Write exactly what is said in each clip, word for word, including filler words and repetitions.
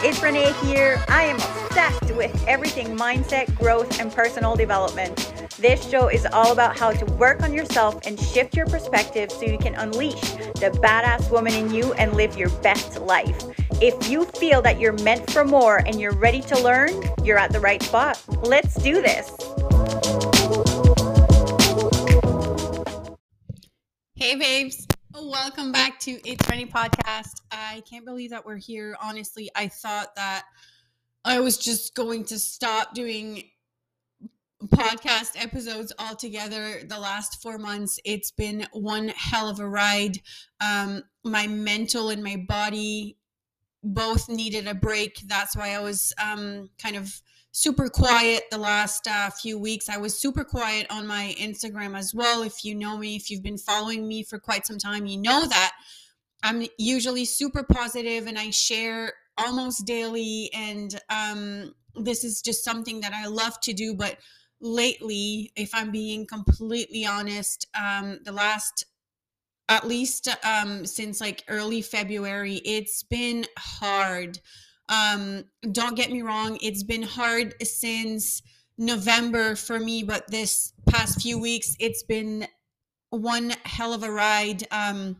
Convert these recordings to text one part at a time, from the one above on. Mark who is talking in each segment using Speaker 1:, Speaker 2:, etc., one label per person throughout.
Speaker 1: it's Renee here. I am obsessed with everything mindset, growth, and personal development. This show is all about how to work on yourself and shift your perspective so you can unleash the badass woman in you and live your best life. If you feel that you're meant for more and you're ready to learn, you're at the right spot. Let's do this.
Speaker 2: Hey babes, welcome back to It's Renee podcast. I can't believe that we're here. Honestly, I thought that I was just going to stop doing podcast episodes altogether. The last four months, it's been one hell of a ride. Um, my mental and my body both needed a break. That's why I was um, kind of super quiet the last uh, few weeks. I was super quiet on my Instagram as well. If you know me, if you've been following me for quite some time, you know that I'm usually super positive and I share almost daily. And um, this is just something that I love to do. But lately, if I'm being completely honest, um, the last at least um, since like early February, it's been hard. Um, don't get me wrong, it's been hard since November for me, but this past few weeks, it's been one hell of a ride. Um,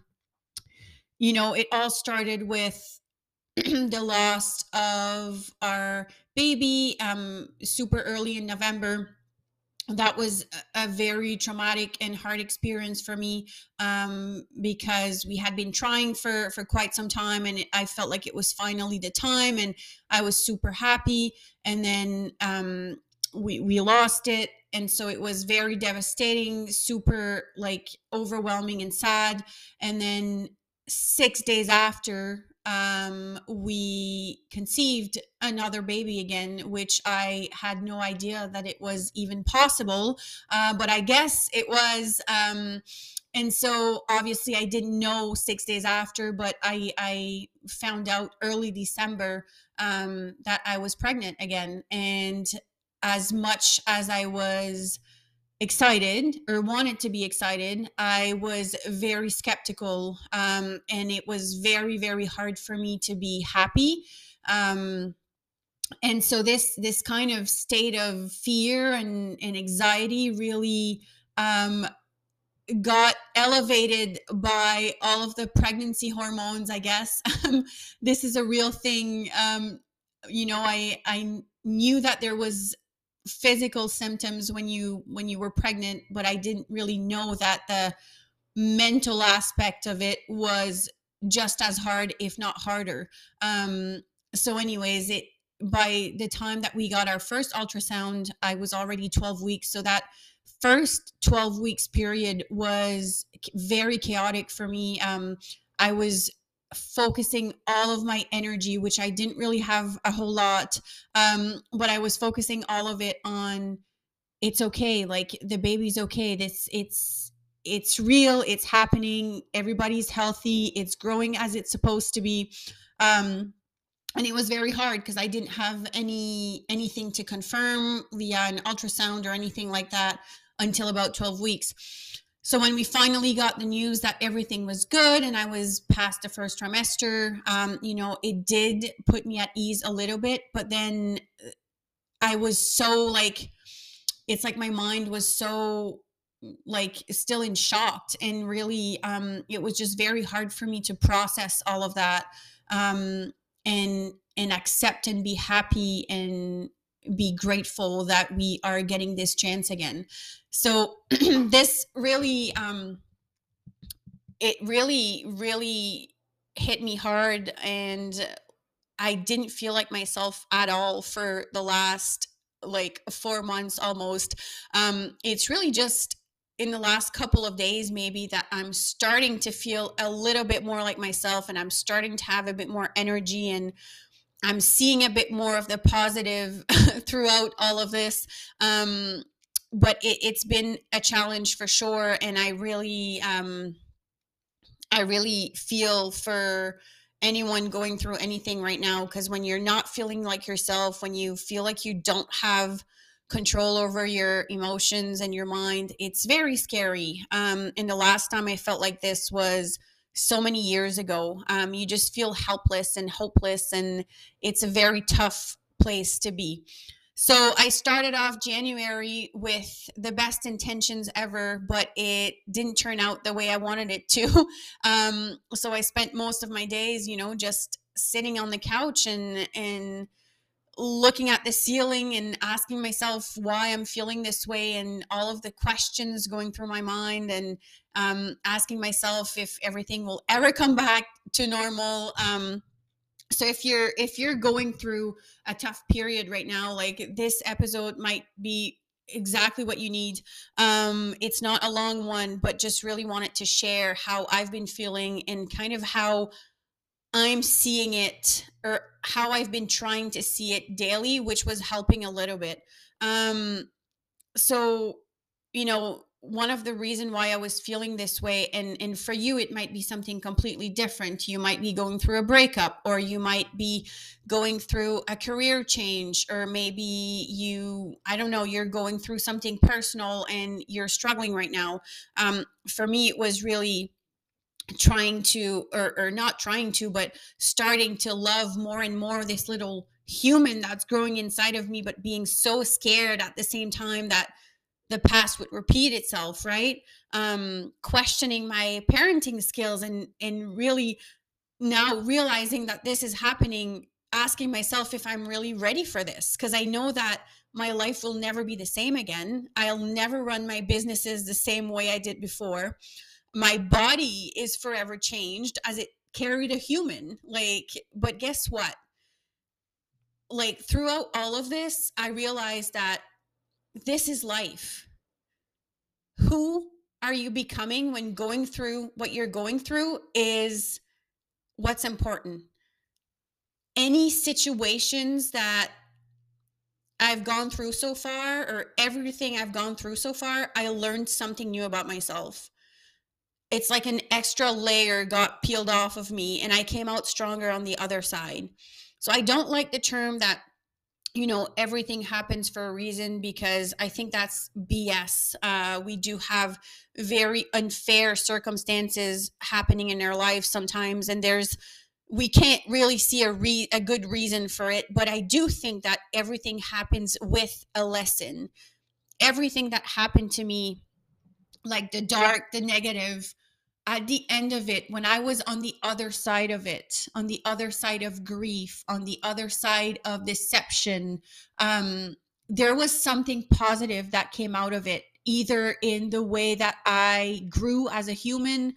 Speaker 2: you know, it all started with the loss of our baby um, super early in November. That was a very traumatic and hard experience for me um, because we had been trying for, for quite some time and I felt like it was finally the time and I was super happy. And then um, we, we lost it. And so it was very devastating, super like overwhelming and sad. And then six days after, um, we conceived another baby again, which I had no idea that it was even possible. Uh, but I guess it was. Um, and so obviously I didn't know six days after, but I, I found out early December, um, that I was pregnant again. And as much as I was excited or wanted to be excited, I was very skeptical. Um, and it was very, very hard for me to be happy. Um, and so this, this kind of state of fear and, and anxiety really, um, got elevated by all of the pregnancy hormones, I guess. This is a real thing. Um, you know, I, I knew that there was physical symptoms when you when you were pregnant, but I didn't really know that the mental aspect of it was just as hard, if not harder. Um, so anyways, it by the time that we got our first ultrasound, I was already twelve weeks. So that first twelve weeks period was very chaotic for me. Um, I was focusing all of my energy, which I didn't really have a whole lot, um, but I was focusing all of it on it's okay, like the baby's okay. This it's it's real, it's happening, everybody's healthy, it's growing as it's supposed to be. Um, and it was very hard because I didn't have any anything to confirm via an ultrasound or anything like that until about twelve weeks. So when we finally got the news that everything was good and I was past the first trimester, um, you know, it did put me at ease a little bit, but then I was so like, it's like my mind was so like still in shock, and really, um, it was just very hard for me to process all of that, um, and, and accept and be happy and be grateful that we are getting this chance again. So this really, um, it really, really hit me hard, and I didn't feel like myself at all for the last like four months almost. Um, it's really just in the last couple of days, maybe, that I'm starting to feel a little bit more like myself, and I'm starting to have a bit more energy, and I'm seeing a bit more of the positive throughout all of this. Um, but it, it's been a challenge for sure. And I really, um, I really feel for anyone going through anything right now, because when you're not feeling like yourself, when you feel like you don't have control over your emotions and your mind, it's very scary. Um, and the last time I felt like this was so many years ago. Um, you just feel helpless and hopeless, and it's a very tough place to be. So I started off January with the best intentions ever, but it didn't turn out the way I wanted it to. Um, so I spent most of my days, you know, just sitting on the couch and and looking at the ceiling and asking myself why I'm feeling this way, and all of the questions going through my mind, and um, asking myself if everything will ever come back to normal. Um, so if you're if you're going through a tough period right now, like, this episode might be exactly what you need. Um, it's not a long one, but just really wanted to share how I've been feeling and kind of how I'm seeing it, or how I've been trying to see it daily, which was helping a little bit. Um, so, you know, one of the reason why I was feeling this way, and and for you it might be something completely different. You might be going through a breakup, or you might be going through a career change, or maybe you, I don't know, you're going through something personal and you're struggling right now. Um, for me, it was really trying to, or, or not trying to, but starting to love more and more this little human that's growing inside of me, but being so scared at the same time that the past would repeat itself, right? Um, questioning my parenting skills, and and really now realizing that this is happening, asking myself if I'm really ready for this, because I know that my life will never be the same again. I'll never run my businesses the same way I did before. My body is forever changed, as it carried a human. Like, but guess what? Like, throughout all of this, I realized that this is life. Who are you becoming when going through what you're going through is what's important. Any situations that I've gone through so far, or everything I've gone through so far, I learned something new about myself. It's like an extra layer got peeled off of me, and I came out stronger on the other side. So I don't like the term that, you know, everything happens for a reason, because I think that's B S. Uh, we do have very unfair circumstances happening in our lives sometimes, and there's, we can't really see a re- a good reason for it. But I do think that everything happens with a lesson. Everything that happened to me, like the dark, the negative, at the end of it, when I was on the other side of it, on the other side of grief, on the other side of deception, um, there was something positive that came out of it, either in the way that I grew as a human,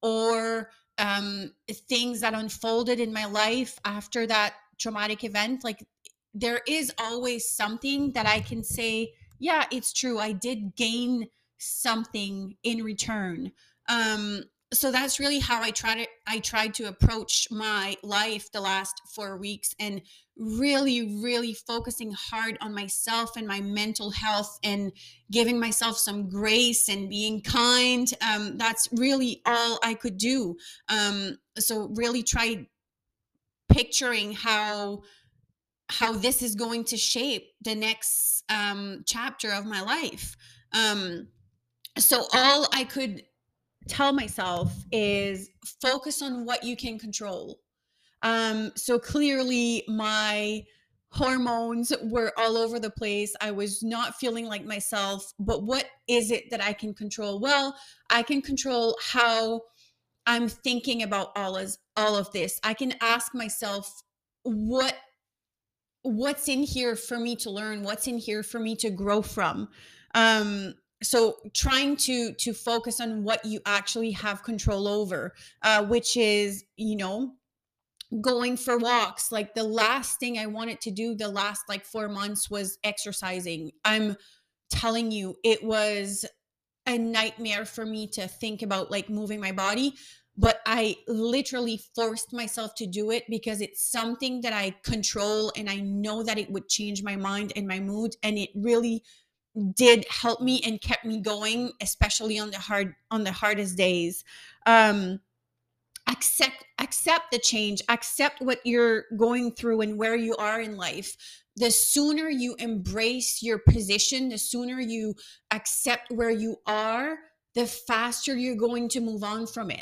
Speaker 2: or um, things that unfolded in my life after that traumatic event. Like, there is always something that I can say, yeah, it's true, I did gain something in return. Um, so that's really how I tried to I tried to approach my life the last four weeks, and really, really focusing hard on myself and my mental health, and giving myself some grace and being kind. Um, that's really all I could do. Um, so really tried picturing how how this is going to shape the next um, chapter of my life. Um, so all I could tell myself is focus on what you can control. Um, so clearly my hormones were all over the place. I was not feeling like myself, but what is it that I can control? Well, I can control how I'm thinking about all of, all of this. I can ask myself, what what's in here for me to learn? What's in here for me to grow from? Um, so trying to to focus on what you actually have control over, uh, which is, you know, going for walks. Like, the last thing I wanted to do the last like four months was exercising. I'm telling you, it was a nightmare for me to think about like moving my body, but I literally forced myself to do it because it's something that I control, and I know that it would change my mind and my mood, and it really did help me and kept me going, especially on the hard on the hardest days. Um accept accept the change, accept what you're going through and where you are in life. The sooner you embrace your position, the sooner you accept where you are, the faster you're going to move on from it.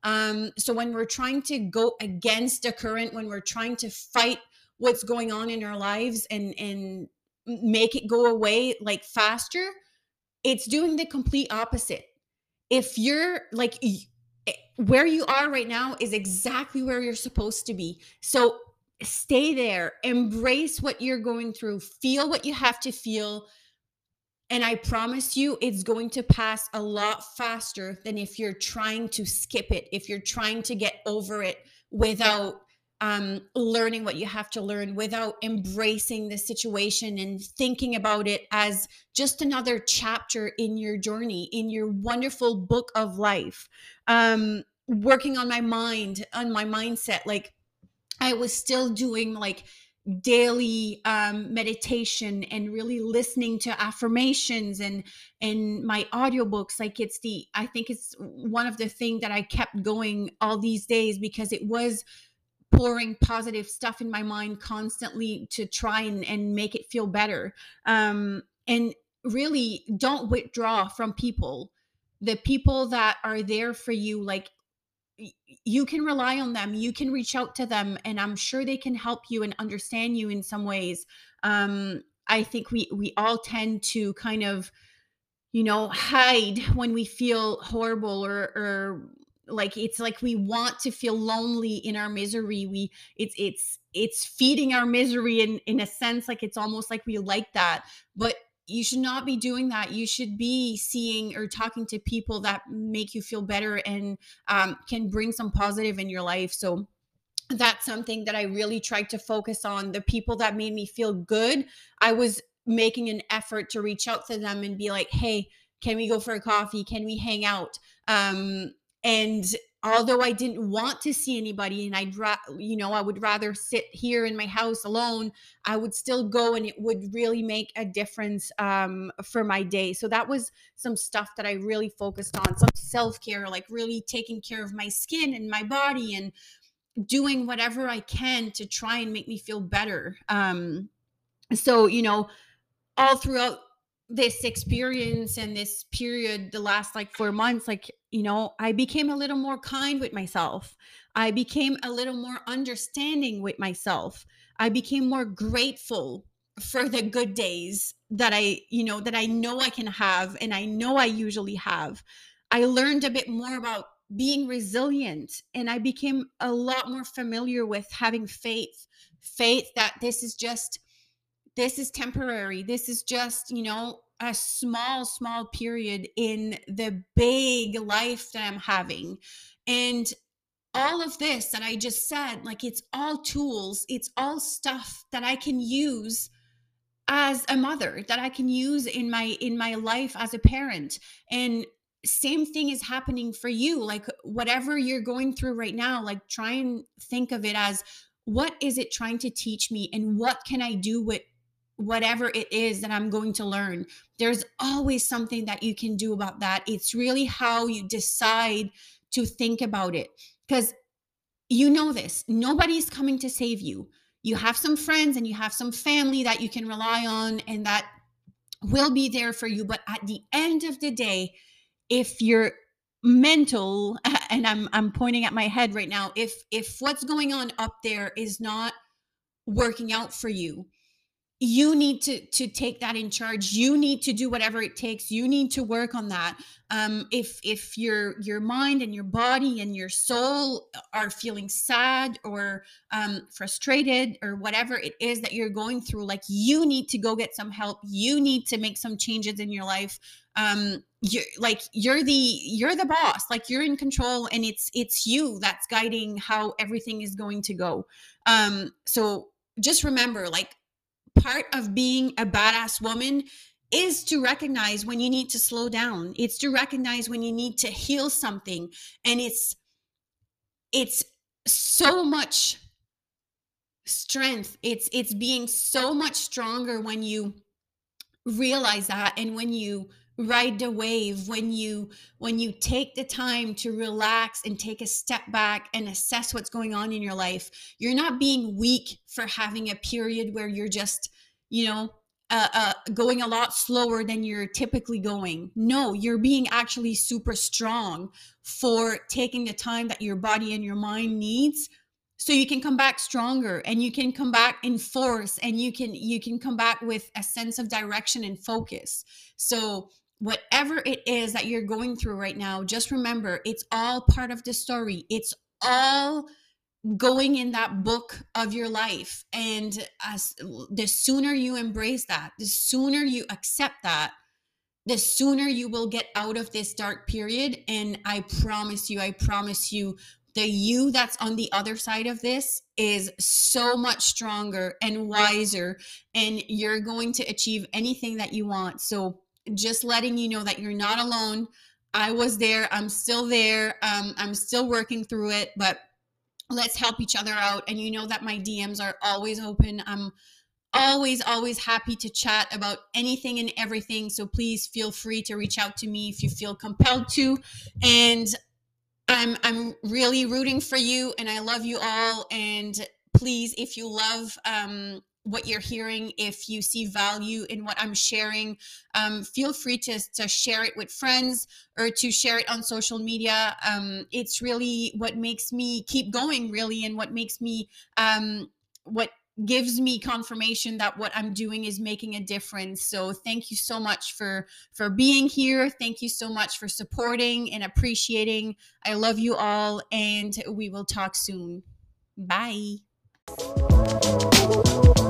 Speaker 2: Um, so when we're trying to go against the current, when we're trying to fight what's going on in our lives and and make it go away like faster, it's doing the complete opposite. If you're like where you are right now is exactly where you're supposed to be. So stay there, embrace what you're going through, feel what you have to feel. And I promise you, it's going to pass a lot faster than if you're trying to skip it, if you're trying to get over it without um, learning what you have to learn, without embracing the situation and thinking about it as just another chapter in your journey, in your wonderful book of life. Um, working on my mind, on my mindset, like I was still doing like daily um, meditation and really listening to affirmations and and my audiobooks. Like it's the I think it's one of the things that I kept going all these days, because it was pouring positive stuff in my mind constantly to try and, and make it feel better. Um, and really don't withdraw from people. The people that are there for you, like you can rely on them, you can reach out to them, and I'm sure they can help you and understand you in some ways. um I think we we all tend to kind of, you know, hide when we feel horrible, or or like it's like we want to feel lonely in our misery. We it's it's it's feeding our misery in in a sense, like it's almost like we like that. But you should not be doing that. You should be seeing or talking to people that make you feel better and um, can bring some positive in your life. So that's something that I really tried to focus on. The people that made me feel good, I was making an effort to reach out to them and be like, hey, can we go for a coffee? Can we hang out? Um, and although I didn't want to see anybody, and I'd, ra- you know, I would rather sit here in my house alone, I would still go, and it would really make a difference um, for my day. So that was some stuff that I really focused on, some self-care, like really taking care of my skin and my body and doing whatever I can to try and make me feel better. Um, so, you know, all throughout this experience and this period, the last like four months, like, you know, I became a little more kind with myself. I became a little more understanding with myself. I became more grateful for the good days that I, you know, that I know I can have and I know I usually have. I learned a bit more about being resilient, and I became a lot more familiar with having faith, faith that this is just this is temporary. This is just, you know, a small, small period in the big life that I'm having. And all of this that I just said, like it's all tools, it's all stuff that I can use as a mother, that I can use in my in my life as a parent. And same thing is happening for you. Like whatever you're going through right now, like try and think of it as, what is it trying to teach me, and what can I do with whatever it is that I'm going to learn? There's always something that you can do about that. It's really how you decide to think about it. Because you know this, nobody's coming to save you. You have some friends and you have some family that you can rely on and that will be there for you. But at the end of the day, if your mental, and I'm I'm pointing at my head right now, if if what's going on up there is not working out for you, you need to to take that in charge. You need to do whatever it takes. You need to work on that. Um if if your your mind and your body and your soul are feeling sad or um frustrated or whatever it is that you're going through, like you need to go get some help. You need to make some changes in your life. um you're like you're the you're the boss, like you're in control, and it's it's you that's guiding how everything is going to go. Um so just remember, like, part of being a badass woman is to recognize when you need to slow down. It's to recognize when you need to heal something. And it's it's so much strength. It's it's being so much stronger when you realize that, and when you ride the wave, when you when you take the time to relax and take a step back and assess what's going on in your life. You're not being weak for having a period where you're just, you know, uh, uh, going a lot slower than you're typically going. No, you're being actually super strong for taking the time that your body and your mind needs, so you can come back stronger, and you can come back in force, and you can you can come back with a sense of direction and focus. So whatever it is that you're going through right now, just remember, it's all part of the story. It's all going in that book of your life. And as the sooner you embrace that, the sooner you accept that, the sooner you will get out of this dark period. And I promise you, I promise you, the you that's on the other side of this is so much stronger and wiser, and you're going to achieve anything that you want. So just letting you know that you're not alone. I was there. I'm still there. Um, I'm still working through it, but let's help each other out. And you know that my D Ms are always open. I'm always, always happy to chat about anything and everything. So please feel free to reach out to me if you feel compelled to. And I'm I'm really rooting for you, and I love you all. And please, if you love um, what you're hearing, if you see value in what I'm sharing, um, feel free to, to share it with friends or to share it on social media. Um, it's really what makes me keep going, really, and what makes me, um, what gives me confirmation that what I'm doing is making a difference. So thank you so much for, for being here. Thank you so much for supporting and appreciating. I love you all, and we will talk soon. Bye.